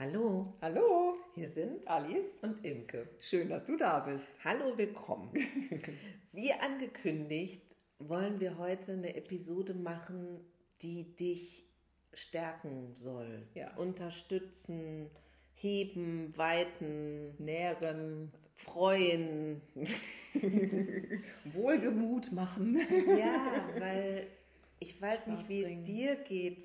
Hallo, Hallo, hier sind Alice. und Imke. Schön, dass du da bist. Hallo, willkommen. Wie angekündigt, wollen wir heute eine Episode machen, die dich stärken soll. Ja. Unterstützen, heben, weiten, Nähren, freuen. Wohlgemut machen. Ja, weil ich weiß nicht, wie es dir geht.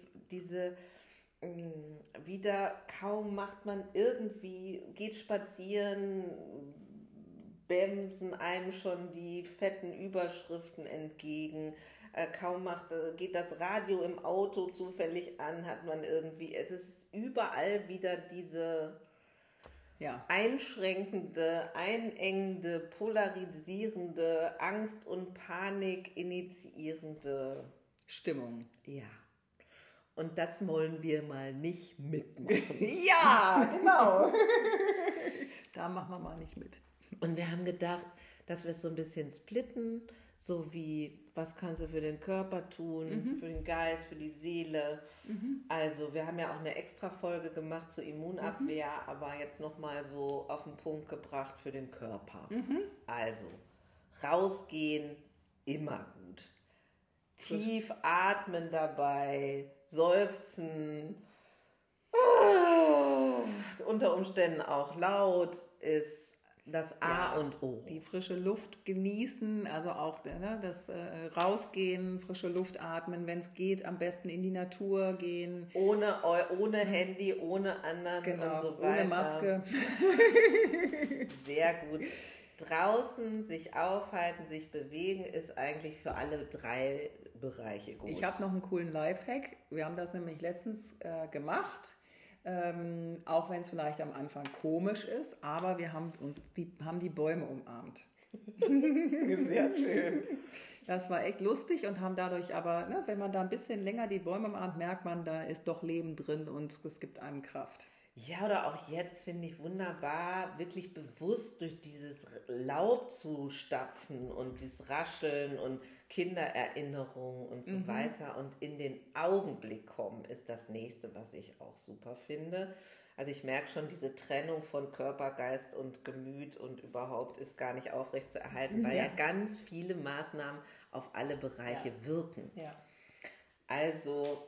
Wieder kaum macht man irgendwie, geht spazieren, bämsen einem schon die fetten Überschriften entgegen. Geht das Radio im Auto zufällig an, hat man irgendwie, es ist überall wieder diese einschränkende, einengende, polarisierende, Angst und Panik initiierende Stimmung. Ja. Und das wollen wir mal nicht mitmachen. Ja, genau. Da machen wir mal nicht mit. Und wir haben gedacht, dass wir es so ein bisschen splitten, so wie, was kannst du für den Körper tun, für den Geist, für die Seele. Also wir haben ja auch eine extra Folge gemacht zur Immunabwehr, aber jetzt nochmal so auf den Punkt gebracht für den Körper. Also, rausgehen, immer gut. Tief atmen dabei, seufzen, unter Umständen auch laut, ist das A und O. Die frische Luft genießen, also auch das Rausgehen, frische Luft atmen, wenn es geht, am besten in die Natur gehen. Ohne Handy, ohne anderen und so weiter. Ohne Maske. Sehr gut. Draußen sich aufhalten, sich bewegen, ist eigentlich für alle drei Bereiche gut. Ich habe noch einen coolen Lifehack. Wir haben das nämlich letztens gemacht, auch wenn es vielleicht am Anfang komisch ist, aber wir haben die Bäume umarmt. Sehr schön. Das war echt lustig und haben dadurch aber, wenn man da ein bisschen länger die Bäume umarmt, merkt man, da ist doch Leben drin und es gibt einem Kraft. Ja, oder auch jetzt finde ich wunderbar, wirklich bewusst durch dieses Laub zu stapfen und dieses Rascheln und Kindererinnerungen und so weiter und in den Augenblick kommen, ist das nächste, was ich auch super finde. Also ich merke schon, diese Trennung von Körper, Geist und Gemüt und überhaupt ist gar nicht aufrecht zu erhalten, weil ja ganz viele Maßnahmen auf alle Bereiche wirken. Ja. Also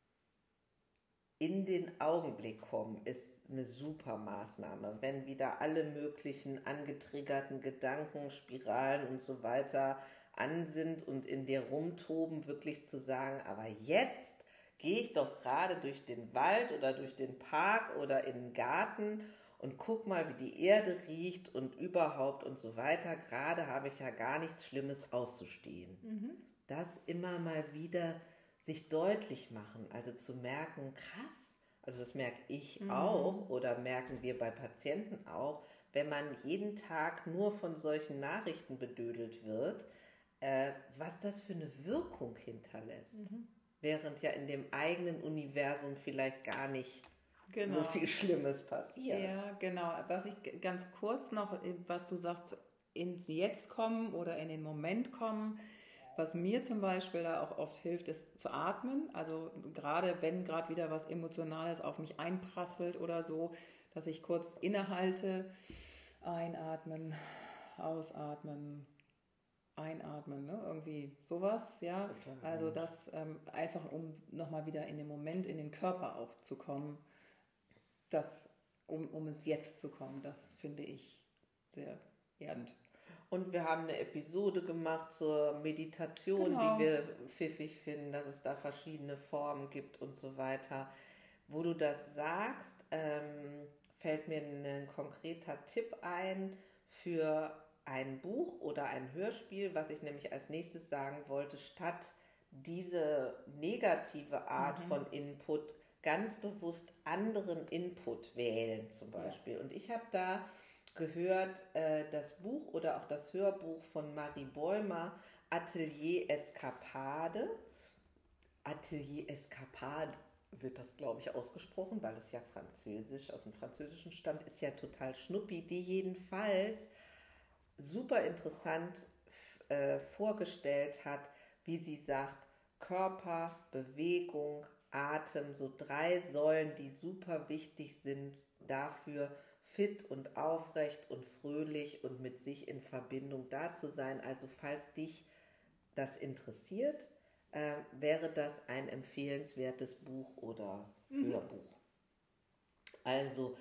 in den Augenblick kommen ist eine super Maßnahme. Wenn wieder alle möglichen angetriggerten Gedanken, Spiralen und so weiter an sind und in dir rumtoben, wirklich zu sagen, aber jetzt gehe ich doch gerade durch den Wald oder durch den Park oder in den Garten und guck mal, wie die Erde riecht und überhaupt und so weiter. Gerade habe ich ja gar nichts Schlimmes auszustehen. Das immer mal wieder sich deutlich machen, also zu merken, krass, also das merke ich auch oder merken wir bei Patienten auch, wenn man jeden Tag nur von solchen Nachrichten bedödelt wird, was das für eine Wirkung hinterlässt. Während ja in dem eigenen Universum vielleicht gar nicht so viel Schlimmes passiert. Ja, genau. Was ich ganz kurz noch, was du sagst, ins Jetzt kommen oder in den Moment kommen. Was mir zum Beispiel da auch oft hilft, ist zu atmen. Also gerade wenn gerade wieder was Emotionales auf mich einprasselt oder so, dass ich kurz innehalte, einatmen, ausatmen, einatmen, irgendwie sowas, ja. Also das einfach, um nochmal wieder in den Moment, in den Körper auch zu kommen, um ins Jetzt zu kommen, das finde ich sehr erdend. Und wir haben eine Episode gemacht zur Meditation, die wir pfiffig finden, dass es da verschiedene Formen gibt und so weiter. Wo du das sagst, fällt mir ein konkreter Tipp ein für ein Buch oder ein Hörspiel, was ich nämlich als nächstes sagen wollte, statt diese negative Art von Input ganz bewusst anderen Input wählen zum Beispiel. Ja. Und ich habe da gehört, das Buch oder auch das Hörbuch von Marie Bäumer, Atelier Escapade. Atelier Escapade wird das, glaube ich, ausgesprochen, weil es ja französisch, aus dem Französischen stammt, ist ja total schnuppi. Die jedenfalls super interessant vorgestellt hat, wie sie sagt, Körper, Bewegung, Atem, so 3 Säulen, die super wichtig sind dafür, fit und aufrecht und fröhlich und mit sich in Verbindung da zu sein. Also falls dich das interessiert, wäre das ein empfehlenswertes Buch oder Hörbuch. Also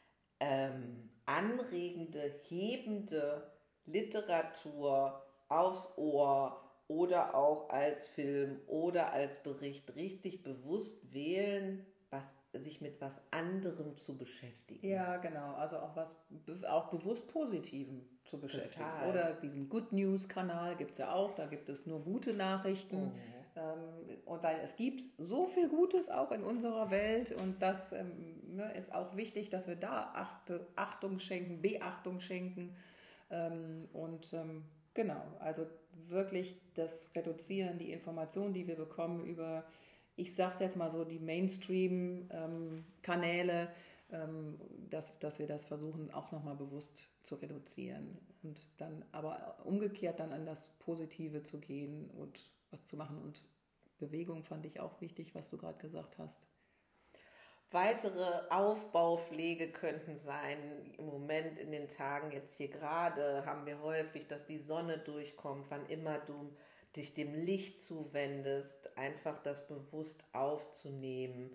anregende, hebende Literatur aufs Ohr oder auch als Film oder als Bericht richtig bewusst wählen, sich mit was anderem zu beschäftigen. Ja, genau. Also auch bewusst Positivem zu beschäftigen. Total. Oder diesen Good News-Kanal gibt es ja auch, da gibt es nur gute Nachrichten. Und weil es gibt so viel Gutes auch in unserer Welt und das ist auch wichtig, dass wir da Achtung schenken, Beachtung schenken. Genau, also wirklich das Reduzieren, die Informationen, die wir bekommen über, ich sage es jetzt mal so, die Mainstream-Kanäle, dass wir das versuchen auch nochmal bewusst zu reduzieren und dann aber umgekehrt dann an das Positive zu gehen und was zu machen. Und Bewegung fand ich auch wichtig, was du gerade gesagt hast. Weitere Aufbaupflege könnten sein, im Moment in den Tagen jetzt hier gerade haben wir häufig, dass die Sonne durchkommt, wann immer du dich dem Licht zuwendest, einfach das bewusst aufzunehmen,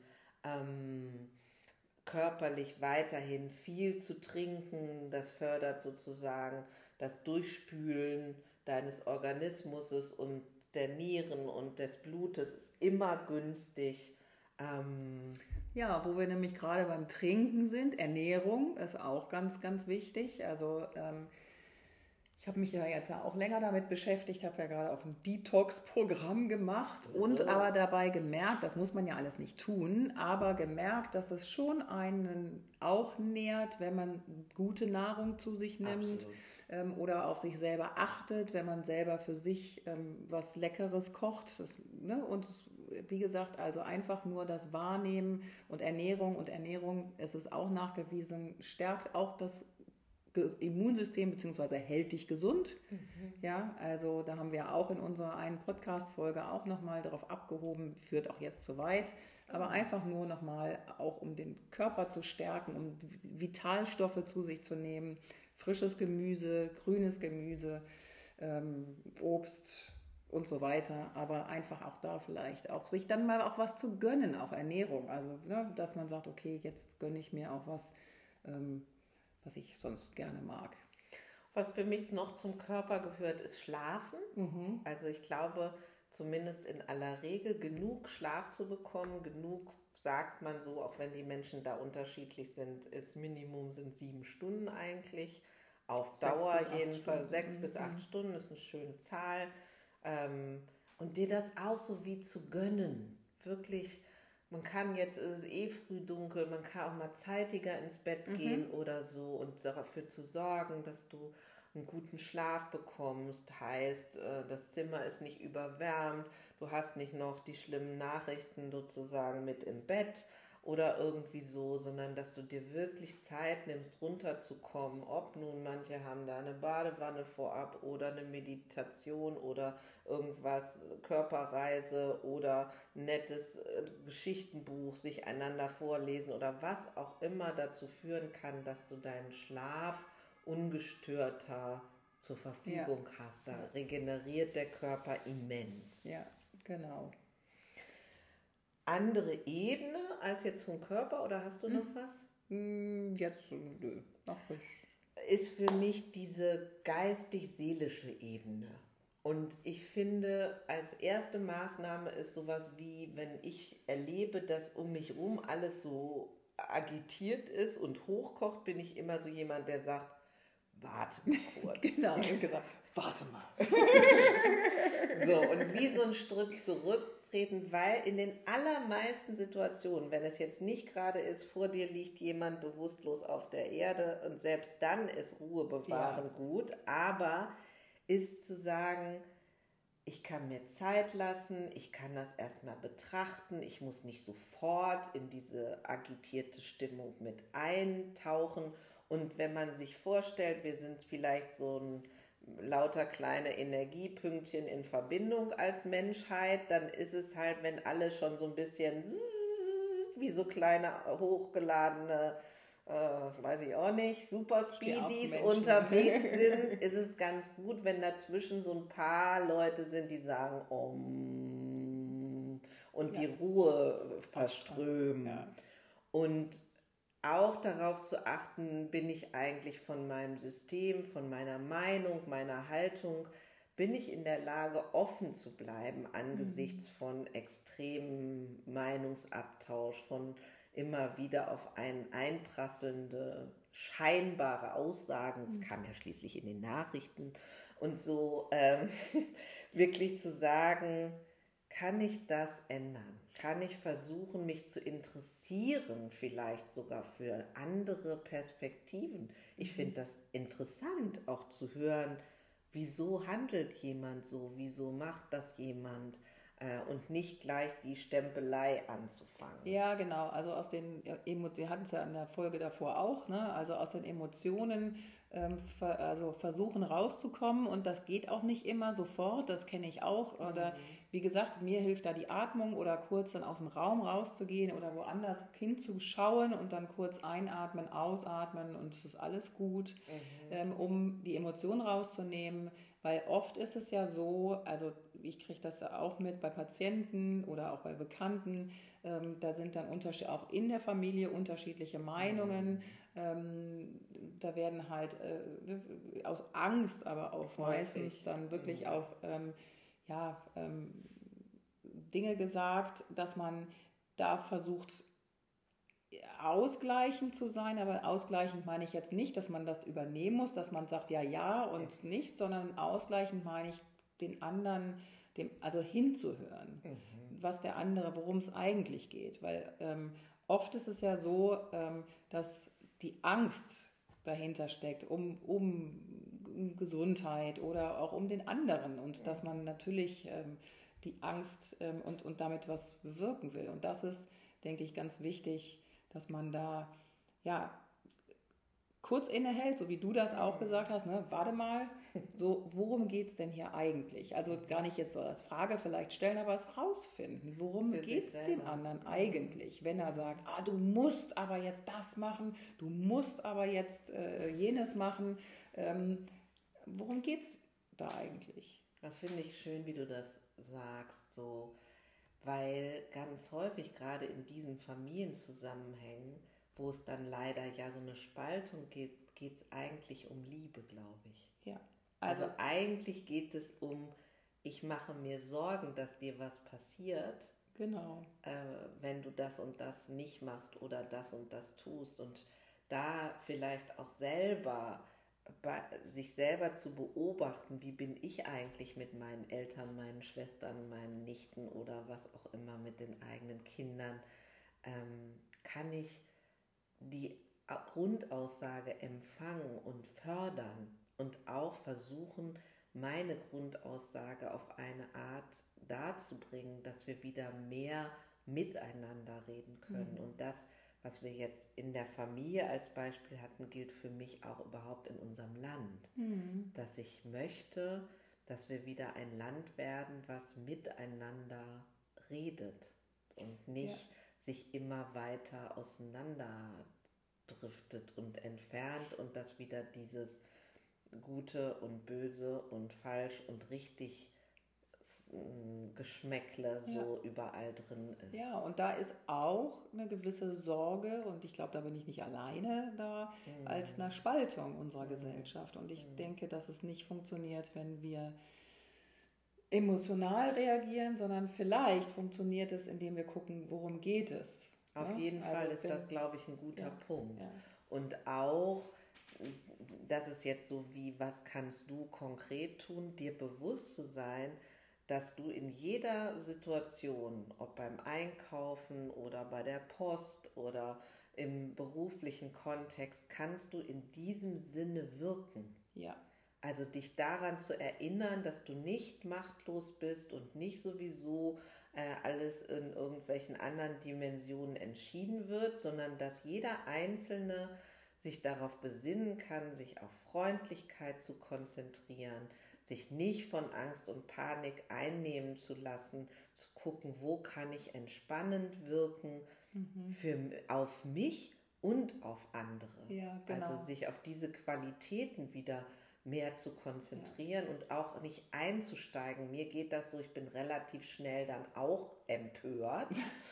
körperlich weiterhin viel zu trinken, das fördert sozusagen das Durchspülen deines Organismus und der Nieren und des Blutes, ist immer günstig. Ja, wo wir nämlich gerade beim Trinken sind, Ernährung ist auch ganz, ganz wichtig. Also ich habe mich ja jetzt auch länger damit beschäftigt, habe ja gerade auch ein Detox-Programm gemacht und aber dabei gemerkt, das muss man ja alles nicht tun, aber gemerkt, dass es schon einen auch nährt, wenn man gute Nahrung zu sich nimmt oder auf sich selber achtet, wenn man selber für sich was Leckeres kocht. Und wie gesagt, also einfach nur das Wahrnehmen und Ernährung, es ist auch nachgewiesen, stärkt auch das Immunsystem bzw. hält dich gesund. Ja, also da haben wir auch in unserer einen Podcast-Folge auch nochmal darauf abgehoben, führt auch jetzt zu weit, aber einfach nur nochmal auch um den Körper zu stärken, um Vitalstoffe zu sich zu nehmen, frisches Gemüse, grünes Gemüse, Obst und so weiter, aber einfach auch da vielleicht auch sich dann mal auch was zu gönnen, auch Ernährung, also dass man sagt, okay, jetzt gönne ich mir auch was, was ich sonst gerne mag. Was für mich noch zum Körper gehört, ist Schlafen. Also ich glaube, zumindest in aller Regel genug Schlaf zu bekommen, genug sagt man so, auch wenn die Menschen da unterschiedlich sind, ist Minimum sind 7 Stunden eigentlich. Auf Dauer jedenfalls 6 bis 8 Stunden ist eine schöne Zahl. Und dir das auch so wie zu gönnen, wirklich. Man kann jetzt, es ist früh dunkel, man kann auch mal zeitiger ins Bett gehen oder so und dafür zu sorgen, dass du einen guten Schlaf bekommst. Heißt, das Zimmer ist nicht überwärmt, du hast nicht noch die schlimmen Nachrichten sozusagen mit im Bett oder irgendwie so, sondern dass du dir wirklich Zeit nimmst, runterzukommen. Ob nun, manche haben da eine Badewanne vorab oder eine Meditation oder irgendwas, Körperreise oder nettes Geschichtenbuch, sich einander vorlesen oder was auch immer dazu führen kann, dass du deinen Schlaf ungestörter zur Verfügung hast. Da regeneriert der Körper immens. Ja, genau. Andere Ebene als jetzt vom Körper oder hast du noch was? Jetzt nö, ist für mich diese geistig-seelische Ebene. Und ich finde, als erste Maßnahme ist sowas wie, wenn ich erlebe, dass um mich herum alles so agitiert ist und hochkocht, bin ich immer so jemand, der sagt, warte mal kurz. Genau, ich habe gesagt, warte mal. So, und wie so ein Schritt zurücktreten, weil in den allermeisten Situationen, wenn es jetzt nicht gerade ist, vor dir liegt jemand bewusstlos auf der Erde und selbst dann ist Ruhe bewahren gut, aber ist zu sagen, ich kann mir Zeit lassen, ich kann das erstmal betrachten, ich muss nicht sofort in diese agitierte Stimmung mit eintauchen. Und wenn man sich vorstellt, wir sind vielleicht so lauter kleine Energiepünktchen in Verbindung als Menschheit, dann ist es halt, wenn alle schon so ein bisschen wie so kleine hochgeladene, weiß ich auch nicht, Super Speedies unterwegs sind, ist es ganz gut, wenn dazwischen so ein paar Leute sind, die sagen und die Ruhe verströmen. Ja. Und auch darauf zu achten, bin ich eigentlich von meinem System, von meiner Meinung, meiner Haltung, bin ich in der Lage, offen zu bleiben angesichts von extremem Meinungsabtausch, von immer wieder auf einen einprasselnde, scheinbare Aussagen, das kam ja schließlich in den Nachrichten, und so wirklich zu sagen, kann ich das ändern? Kann ich versuchen, mich zu interessieren, vielleicht sogar für andere Perspektiven? Ich finde das interessant, auch zu hören, wieso handelt jemand so, wieso macht das jemand, und nicht gleich die Stempelei anzufangen. Ja, genau. Also aus den wir hatten es ja in der Folge davor auch, ne? Also aus den Emotionen also versuchen rauszukommen, und das geht auch nicht immer sofort, das kenne ich auch. Oder wie gesagt, mir hilft da die Atmung oder kurz dann aus dem Raum rauszugehen oder woanders hinzuschauen und dann kurz einatmen, ausatmen und es ist alles gut, um die Emotionen rauszunehmen. Weil oft ist es ja so, also ich kriege das auch mit bei Patienten oder auch bei Bekannten, da sind dann auch in der Familie unterschiedliche Meinungen. Da werden halt aus Angst aber auch meistens dann wirklich auch Dinge gesagt, dass man da versucht, ausgleichend zu sein, aber ausgleichend meine ich jetzt nicht, dass man das übernehmen muss, dass man sagt ja und nicht, sondern ausgleichend meine ich den anderen, also hinzuhören, was der andere, worum es eigentlich geht, weil oft ist es ja so, dass die Angst dahinter steckt, um Gesundheit oder auch um den anderen, und dass man natürlich die Angst und damit was bewirken will, und das ist, denke ich, ganz wichtig, dass man da kurz innehält, so wie du das auch gesagt hast, ne? Warte mal, so, worum geht es denn hier eigentlich? Also gar nicht jetzt so als Frage vielleicht stellen, aber es rausfinden. Worum geht es dem anderen eigentlich, wenn er sagt, du musst aber jetzt das machen, du musst aber jetzt jenes machen. Worum geht es da eigentlich? Das finde ich schön, wie du das sagst, so, weil ganz häufig gerade in diesen Familienzusammenhängen, wo es dann leider ja so eine Spaltung gibt, geht es eigentlich um Liebe, glaube ich. Ja. Also eigentlich geht es um, ich mache mir Sorgen, dass dir was passiert, genau, wenn du das und das nicht machst oder das und das tust, und da vielleicht auch sich selber zu beobachten, wie bin ich eigentlich mit meinen Eltern, meinen Schwestern, meinen Nichten oder was auch immer mit den eigenen Kindern, kann ich die Grundaussage empfangen und fördern und auch versuchen, meine Grundaussage auf eine Art darzubringen, dass wir wieder mehr miteinander reden können. Und das, was wir jetzt in der Familie als Beispiel hatten, gilt für mich auch überhaupt in unserem Land. Dass ich möchte, dass wir wieder ein Land werden, was miteinander redet und nicht sich immer weiter auseinanderdriftet und entfernt, und dass wieder dieses Gute und Böse und falsch und richtig Geschmäckle so überall drin ist. Ja, und da ist auch eine gewisse Sorge, und ich glaube, da bin ich nicht alleine da, als eine Spaltung unserer Gesellschaft. Und ich denke, dass es nicht funktioniert, wenn wir emotional reagieren, sondern vielleicht funktioniert es, indem wir gucken, worum geht es. Auf jeden Fall ist das, glaube ich, ein guter Punkt. Ja. Und auch, das ist jetzt so wie, was kannst du konkret tun, dir bewusst zu sein, dass du in jeder Situation, ob beim Einkaufen oder bei der Post oder im beruflichen Kontext, kannst du in diesem Sinne wirken. Ja. Also dich daran zu erinnern, dass du nicht machtlos bist und nicht sowieso alles in irgendwelchen anderen Dimensionen entschieden wird, sondern dass jeder Einzelne sich darauf besinnen kann, sich auf Freundlichkeit zu konzentrieren, sich nicht von Angst und Panik einnehmen zu lassen, zu gucken, wo kann ich entspannend wirken auf mich und auf andere. Ja, genau. Also sich auf diese Qualitäten wieder mehr zu konzentrieren und auch nicht einzusteigen. Mir geht das so, ich bin relativ schnell dann auch empört.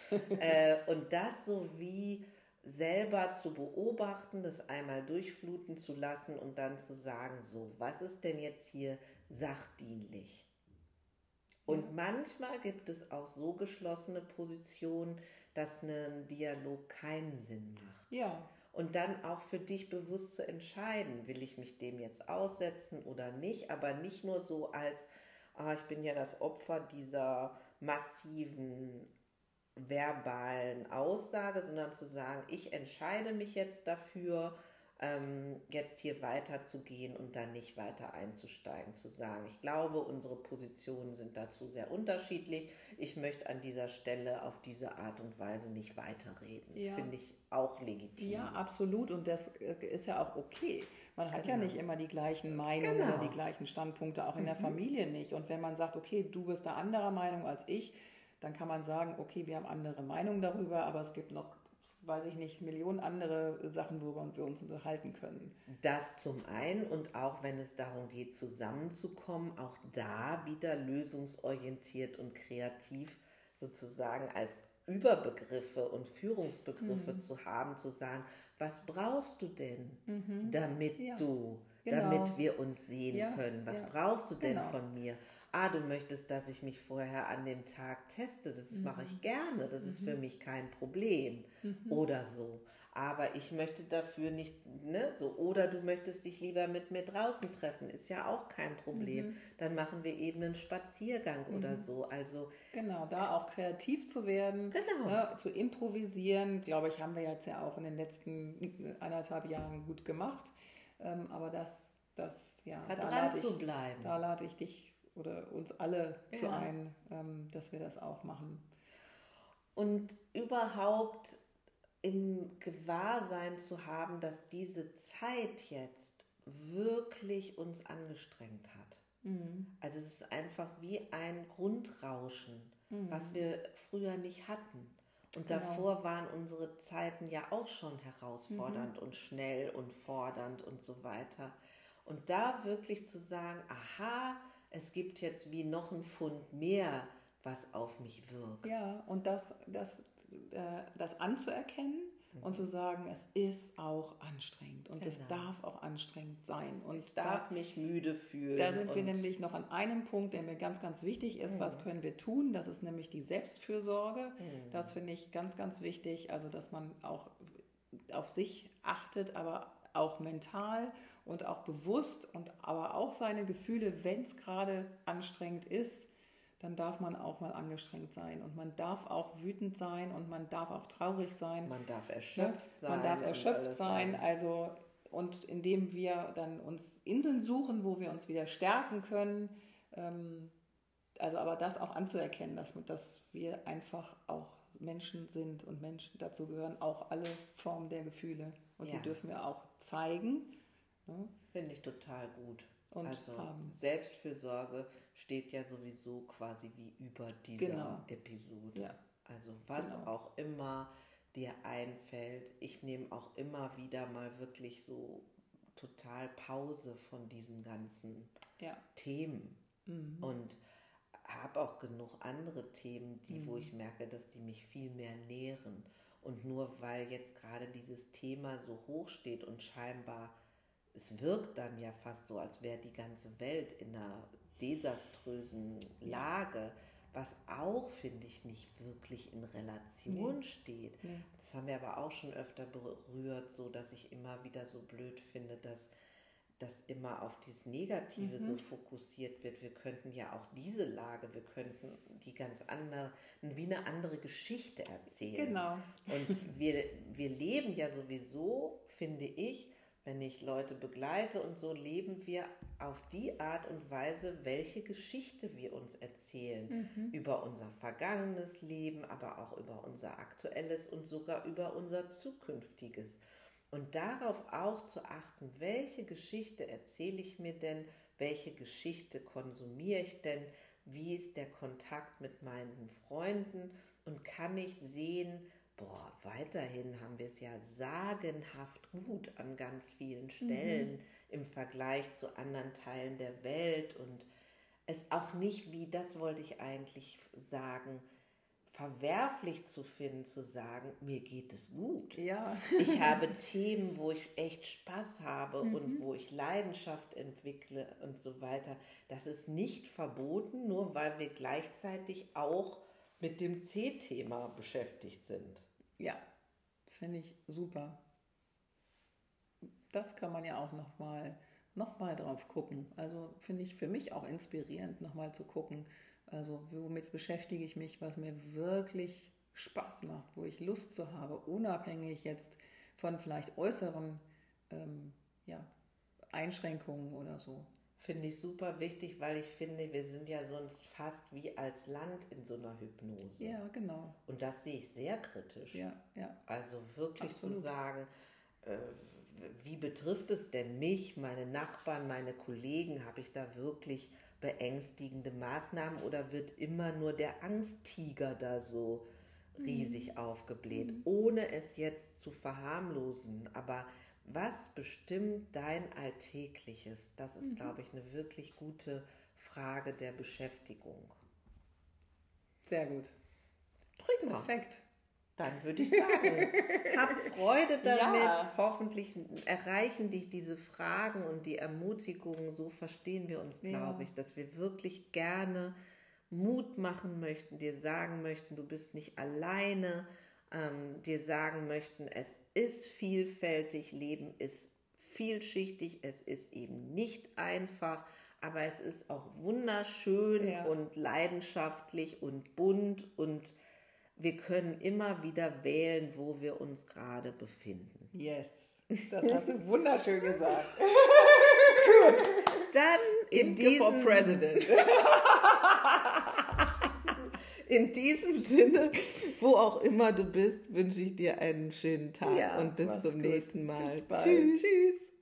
Und das so wie selber zu beobachten, das einmal durchfluten zu lassen und dann zu sagen, so, was ist denn jetzt hier sachdienlich? Und manchmal gibt es auch so geschlossene Positionen, dass ein Dialog keinen Sinn macht. Ja. Und dann auch für dich bewusst zu entscheiden, will ich mich dem jetzt aussetzen oder nicht, aber nicht nur so als, ich bin ja das Opfer dieser massiven verbalen Aussage, sondern zu sagen, ich entscheide mich jetzt dafür, jetzt hier weiterzugehen und dann nicht weiter einzusteigen, zu sagen, ich glaube, unsere Positionen sind dazu sehr unterschiedlich. Ich möchte an dieser Stelle auf diese Art und Weise nicht weiterreden. Ja. Finde ich auch legitim. Ja, absolut. Und das ist ja auch okay. Man hat ja nicht immer die gleichen Meinungen oder die gleichen Standpunkte, auch in der Familie nicht. Und wenn man sagt, okay, du bist da anderer Meinung als ich, dann kann man sagen, okay, wir haben andere Meinungen darüber, aber es gibt noch, weiß ich nicht, Millionen andere Sachen, worüber wir uns unterhalten können. Das zum einen, und auch wenn es darum geht, zusammenzukommen, auch da wieder lösungsorientiert und kreativ sozusagen als Überbegriffe und Führungsbegriffe zu haben, zu sagen, was brauchst du denn, damit damit wir uns sehen können? Was brauchst du denn von mir? Du möchtest, dass ich mich vorher an dem Tag teste, das mache ich gerne, das ist für mich kein Problem oder so. Aber ich möchte dafür nicht, so, oder du möchtest dich lieber mit mir draußen treffen, ist ja auch kein Problem. Dann machen wir eben einen Spaziergang oder so. Also genau, da auch kreativ zu werden, zu improvisieren, glaube ich, haben wir jetzt ja auch in den letzten 1,5 Jahren gut gemacht. Aber da lade ich dich oder uns alle zu ein, dass wir das auch machen. Und überhaupt im Gewahrsein zu haben, dass diese Zeit jetzt wirklich uns angestrengt hat. Also es ist einfach wie ein Grundrauschen, was wir früher nicht hatten. Und davor waren unsere Zeiten ja auch schon herausfordernd und schnell und fordernd und so weiter. Und da wirklich zu sagen, aha, es gibt jetzt wie noch ein Pfund mehr, was auf mich wirkt. Ja, und das anzuerkennen und zu sagen, es ist auch anstrengend und es darf auch anstrengend sein. Und ich darf mich müde fühlen. Da sind wir nämlich noch an einem Punkt, der mir ganz, ganz wichtig ist. Was können wir tun? Das ist nämlich die Selbstfürsorge. Das finde ich ganz, ganz wichtig. Also, dass man auch auf sich achtet, aber auch mental und auch bewusst und aber auch seine Gefühle, wenn es gerade anstrengend ist, dann darf man auch mal angestrengt sein und man darf auch wütend sein und man darf auch traurig sein. Man darf erschöpft sein. Man darf erschöpft sein, also und indem wir dann uns Inseln suchen, wo wir uns wieder stärken können, also aber das auch anzuerkennen, dass wir einfach auch Menschen sind und Menschen, dazu gehören auch alle Formen der Gefühle und die dürfen wir auch zeigen. Finde ich total gut. Und also Selbstfürsorge steht ja sowieso quasi wie über dieser Episode. Ja. Also was auch immer dir einfällt. Ich nehme auch immer wieder mal wirklich so total Pause von diesen ganzen Themen und habe auch genug andere Themen, wo ich merke, dass die mich viel mehr nähren. Und nur weil jetzt gerade dieses Thema so hoch steht und scheinbar es wirkt dann ja fast so, als wäre die ganze Welt in einer desaströsen Lage, was auch, finde ich, nicht wirklich in Relation steht. Nee. Das haben wir aber auch schon öfter berührt, so dass ich immer wieder so blöd finde, dass das immer auf dieses Negative so fokussiert wird. Wir könnten ja auch diese Lage, wir könnten die ganz andere, wie eine andere Geschichte erzählen. Genau. Und wir leben ja sowieso, finde ich, wenn ich Leute begleite und so, leben wir auf die Art und Weise, welche Geschichte wir uns erzählen. Über unser vergangenes Leben, aber auch über unser aktuelles und sogar über unser zukünftiges. Und darauf auch zu achten, welche Geschichte erzähle ich mir denn, welche Geschichte konsumiere ich denn, wie ist der Kontakt mit meinen Freunden und kann ich sehen, weiterhin haben wir es ja sagenhaft gut an ganz vielen Stellen im Vergleich zu anderen Teilen der Welt und es auch nicht, wie, das wollte ich eigentlich sagen, verwerflich zu finden, zu sagen, mir geht es gut. Ja. Ich habe Themen, wo ich echt Spaß habe und wo ich Leidenschaft entwickle und so weiter. Das ist nicht verboten, nur weil wir gleichzeitig auch mit dem C-Thema beschäftigt sind. Ja, finde ich super. Das kann man ja auch noch mal drauf gucken. Also finde ich für mich auch inspirierend, nochmal zu gucken, also womit beschäftige ich mich, was mir wirklich Spaß macht, wo ich Lust zu habe, unabhängig jetzt von vielleicht äußeren Einschränkungen oder so. Finde ich super wichtig, weil ich finde, wir sind ja sonst fast wie als Land in so einer Hypnose. Ja, genau. Und das sehe ich sehr kritisch. Ja, ja. Also wirklich Absolut. zu sagen, wie betrifft es denn mich, meine Nachbarn, meine Kollegen? Habe ich da wirklich beängstigende Maßnahmen oder wird immer nur der Angsttiger da so riesig aufgebläht, ohne es jetzt zu verharmlosen? Aber was bestimmt dein Alltägliches? Das ist, glaube ich, eine wirklich gute Frage der Beschäftigung. Sehr gut. Prima. Perfekt. Dann würde ich sagen, hab Freude damit. Ja. Hoffentlich erreichen dich diese Fragen und die Ermutigungen. So verstehen wir uns, glaube ich, dass wir wirklich gerne Mut machen möchten, dir sagen möchten, du bist nicht alleine, dir sagen möchten, es ist vielfältig, Leben ist vielschichtig, es ist eben nicht einfach, aber es ist auch wunderschön und leidenschaftlich und bunt und wir können immer wieder wählen, wo wir uns gerade befinden. Yes, das hast du wunderschön gesagt. Gut, dann in diesem Sinne, wo auch immer du bist, wünsche ich dir einen schönen Tag und bis zum nächsten Mal. Bis bald. Tschüss.